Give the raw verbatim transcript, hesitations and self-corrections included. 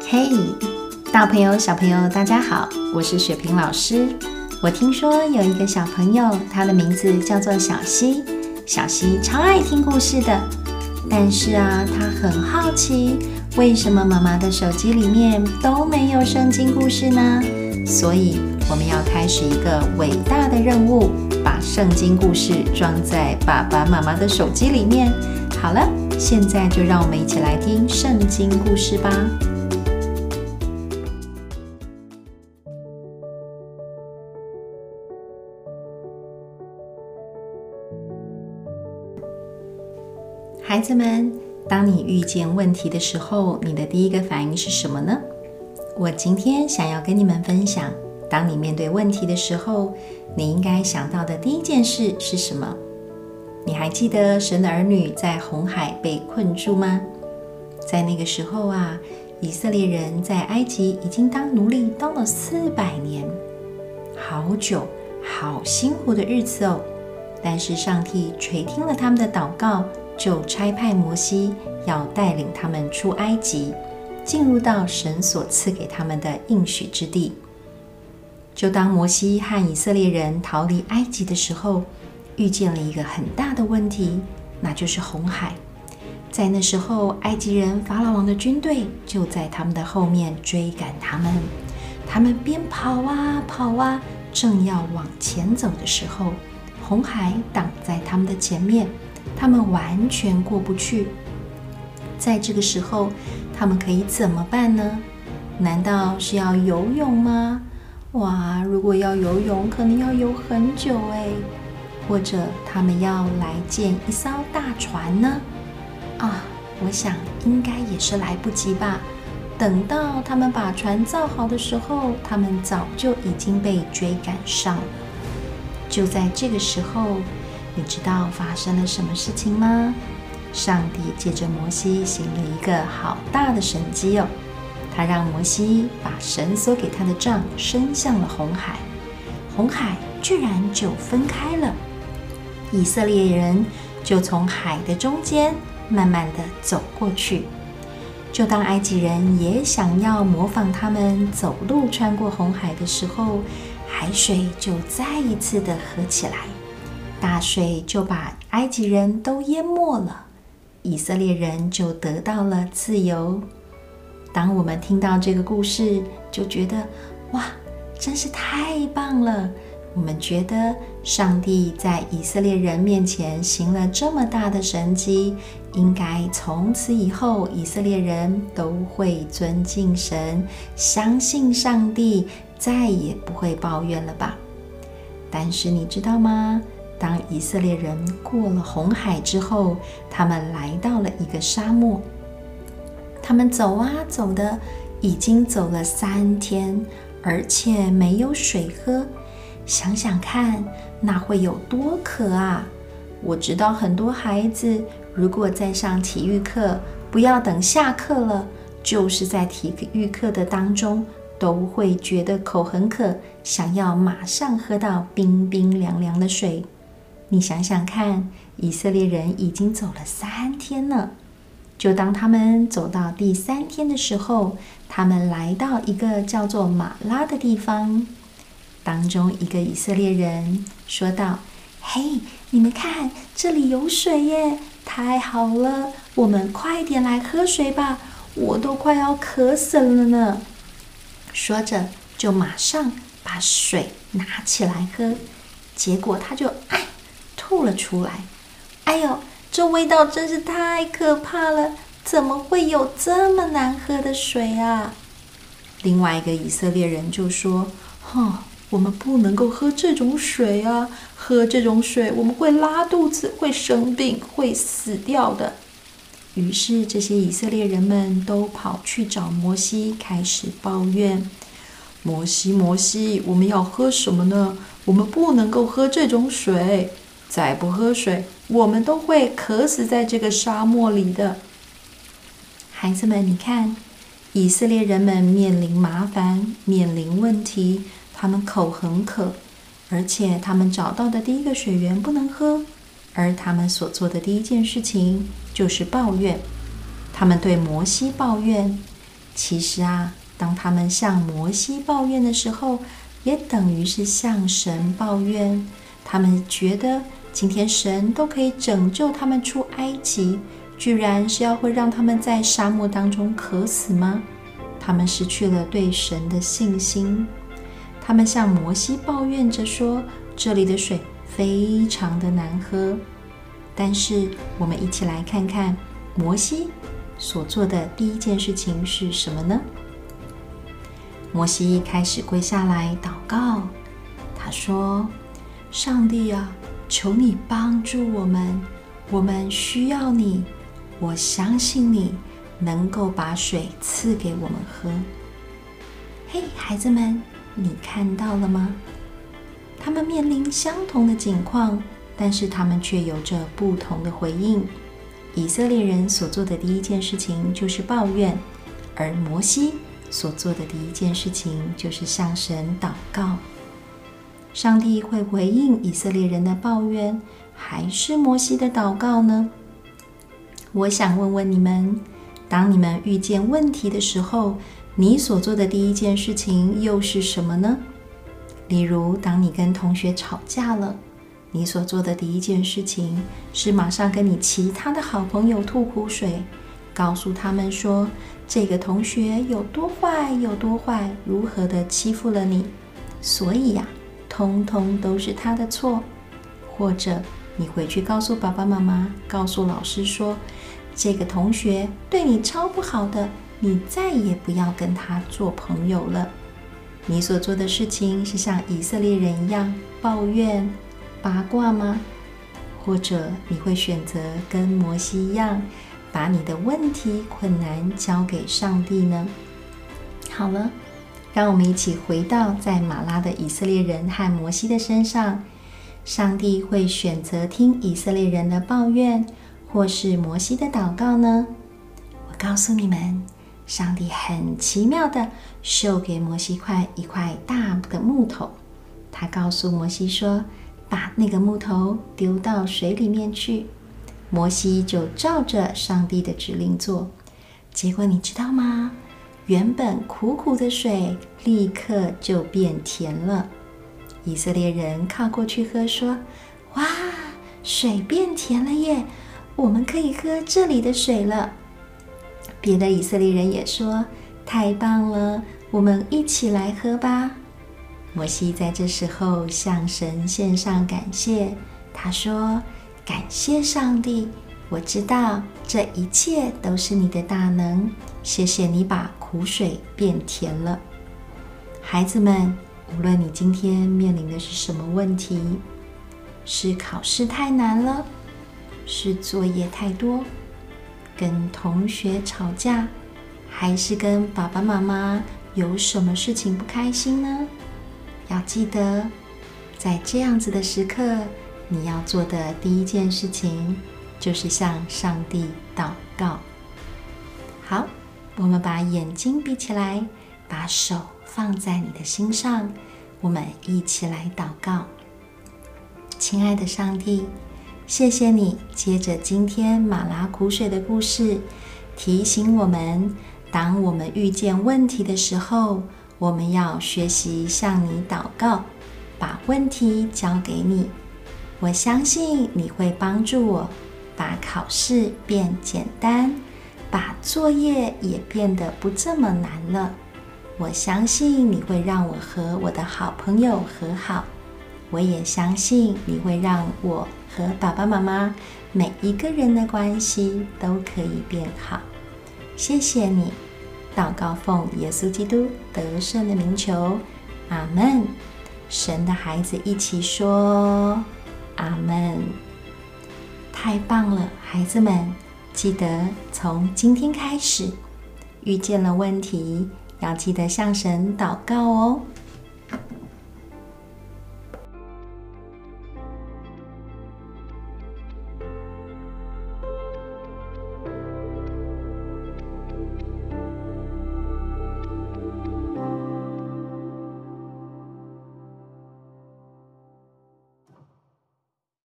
嘿，大朋友小朋友大家好，我是雪萍老师。我听说有一个小朋友，他的名字叫做小希。小希超爱听故事的，但是啊，他很好奇，为什么妈妈的手机里面都没有圣经故事呢？所以我们要开始一个伟大的任务，把圣经故事装在爸爸妈妈的手机里面。好了，现在就让我们一起来听圣经故事吧。孩子们，当你遇见问题的时候，你的第一个反应是什么呢？我今天想要跟你们分享，当你面对问题的时候，你应该想到的第一件事是什么？你还记得神的儿女在红海被困住吗？在那个时候啊，以色列人在埃及已经当奴隶当了四百年，好久好辛苦的日子哦。但是上帝垂听了他们的祷告，就差派摩西要带领他们出埃及，进入到神所赐给他们的应许之地。就当摩西和以色列人逃离埃及的时候，遇见了一个很大的问题，那就是红海。在那时候，埃及人法老王的军队就在他们的后面追赶他们。他们边跑啊跑啊，正要往前走的时候，红海挡在他们的前面，他们完全过不去。在这个时候，他们可以怎么办呢？难道是要游泳吗？哇，如果要游泳，可能要游很久哎。或者他们要来建一艘大船呢？啊，我想应该也是来不及吧。等到他们把船造好的时候，他们早就已经被追赶上了。就在这个时候，你知道发生了什么事情吗？上帝借着摩西行了一个好大的神迹哦，他让摩西把神所给他的杖伸向了红海，红海居然就分开了，以色列人就从海的中间慢慢的走过去。就当埃及人也想要模仿他们走路穿过红海的时候，海水就再一次的合起来，大水就把埃及人都淹没了，以色列人就得到了自由。当我们听到这个故事，就觉得哇，真是太棒了。我们觉得上帝在以色列人面前行了这么大的神迹，应该从此以后以色列人都会尊敬神，相信上帝，再也不会抱怨了吧。但是你知道吗？当以色列人过了红海之后，他们来到了一个沙漠。他们走啊走的，已经走了三天，而且没有水喝。想想看，那会有多渴啊！我知道很多孩子如果在上体育课，不要等下课了，就是在体育课的当中，都会觉得口很渴，想要马上喝到冰冰凉凉的水。你想想看，以色列人已经走了三天了。就当他们走到第三天的时候，他们来到一个叫做马拉的地方。当中一个以色列人说道：嘿，你们看，这里有水耶，太好了，我们快点来喝水吧，我都快要渴死了呢。说着就马上把水拿起来喝，结果他就哎吐了出来。哎呦，这味道真是太可怕了，怎么会有这么难喝的水啊？另外一个以色列人就说：哼，我们不能够喝这种水啊，喝这种水我们会拉肚子，会生病，会死掉的。于是这些以色列人们都跑去找摩西，开始抱怨：摩西摩西，我们要喝什么呢？我们不能够喝这种水，再不喝水我们都会渴死在这个沙漠里的。孩子们，你看，以色列人们面临麻烦，面临问题，他们口很渴，而且他们找到的第一个水源不能喝，而他们所做的第一件事情就是抱怨。他们对摩西抱怨， 其实啊，当他们向摩西抱怨的时候，也等于是向神抱怨。他们觉得今天神都可以拯救他们出埃及，居然是要会让他们在沙漠当中渴死吗？他们失去了对神的信心。他们向摩西抱怨着说，这里的水非常的难喝。但是我们一起来看看摩西所做的第一件事情是什么呢？摩西开始跪下来祷告，他说，上帝啊，求你帮助我们，我们需要你，我相信你能够把水赐给我们喝。嘿，孩子们，你看到了吗？他们面临相同的境况，但是他们却有着不同的回应。以色列人所做的第一件事情就是抱怨，而摩西所做的第一件事情就是向神祷告。上帝会回应以色列人的抱怨，还是摩西的祷告呢？我想问问你们，当你们遇见问题的时候，你所做的第一件事情又是什么呢？例如，当你跟同学吵架了，你所做的第一件事情是马上跟你其他的好朋友吐苦水，告诉他们说这个同学有多坏有多坏，如何的欺负了你，所以呀、啊，通通都是他的错。或者你回去告诉爸爸妈妈，告诉老师说，这个同学对你超不好的，你再也不要跟他做朋友了。你所做的事情是像以色列人一样抱怨八卦吗？或者你会选择跟摩西一样，把你的问题困难交给上帝呢？好了，让我们一起回到在马拉的以色列人和摩西的身上，上帝会选择听以色列人的抱怨，或是摩西的祷告呢？我告诉你们，上帝很奇妙的授给摩西块一块大的木头，他告诉摩西说，把那个木头丢到水里面去。摩西就照着上帝的指令做，结果你知道吗？原本苦苦的水立刻就变甜了。以色列人靠过去喝，说，哇，水变甜了耶，我们可以喝这里的水了。别的以色列人也说，太棒了，我们一起来喝吧。摩西在这时候向神献上感谢，他说，感谢上帝，我知道这一切都是你的大能，谢谢你把苦水变甜了。孩子们，无论你今天面临的是什么问题，是考试太难了，是作业太多，跟同学吵架，还是跟爸爸妈妈有什么事情不开心呢？要记得，在这样子的时刻，你要做的第一件事情就是向上帝祷告。好，我们把眼睛闭起来，把手放在你的心上，我们一起来祷告。亲爱的上帝，谢谢你接着今天马拉苦水的故事，提醒我们，当我们遇见问题的时候，我们要学习向你祷告，把问题交给你。我相信你会帮助我把考试变简单，把作业也变得不这么难了。我相信你会让我和我的好朋友和好，我也相信你会让我和爸爸妈妈每一个人的关系都可以变好。谢谢你，祷告奉耶稣基督得胜的名求，阿们。神的孩子一起说阿们。太棒了，孩子们，记得从今天开始，遇见了问题要记得向神祷告哦。